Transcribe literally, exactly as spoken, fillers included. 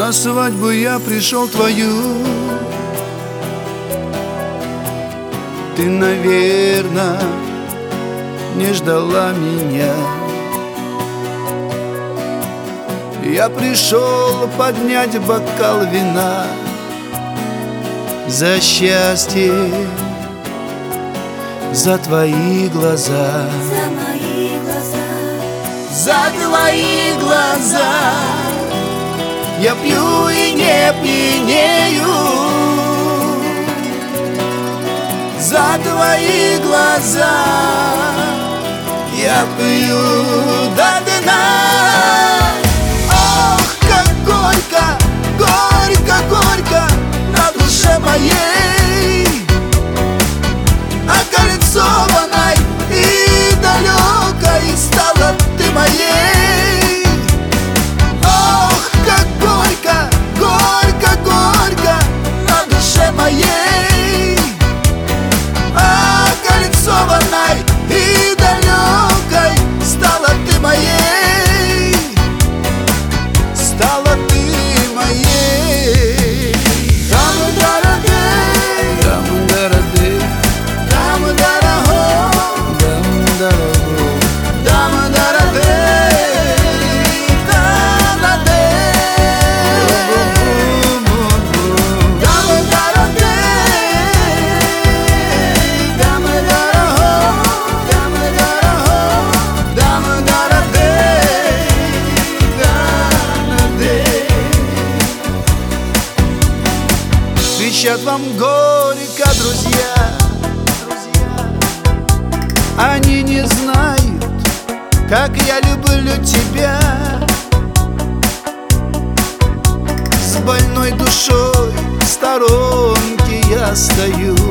На свадьбу я пришел твою. Ты, наверно, не ждала меня. Я пришел поднять бокал вина за счастье, за твои глаза, за мои глаза, за твои глаза. Я пью и не пьянею за твои глаза. Я пью до дна. Ох, как горько, горько, горько на душе моей, окольцованной и далекой стала ты моей. Ох, как горько, горько, горько на душе моей, окольцованной и далекой стала ты моей, стала ты моей. Дам-дарадей, дам-дарадей, дам-дараго, дам-дараго, дам-дарадей, дам-дарадей, дам-дарадей, дам-дараго, дам-дараго, дам-дарадей, дам-дарадей. Кричат вам горько, друзья, они не знают, как я люблю тебя. С больной душой в сторонке я стою.